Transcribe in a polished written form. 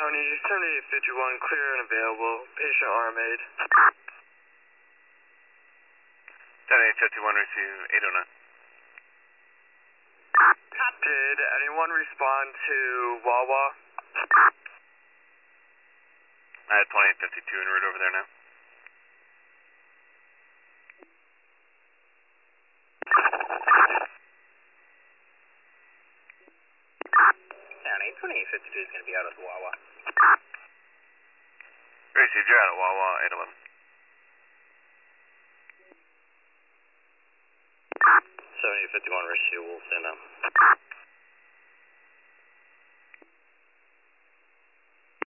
County, 7851, clear and available. Patient arm aid. 7851, receive 809. Did anyone respond to Wawa? I had 2852 en route over there now. County, 2852 is going to be out of Wawa. Received, you're out at Wawa, 811. 7851, receive, we'll send them.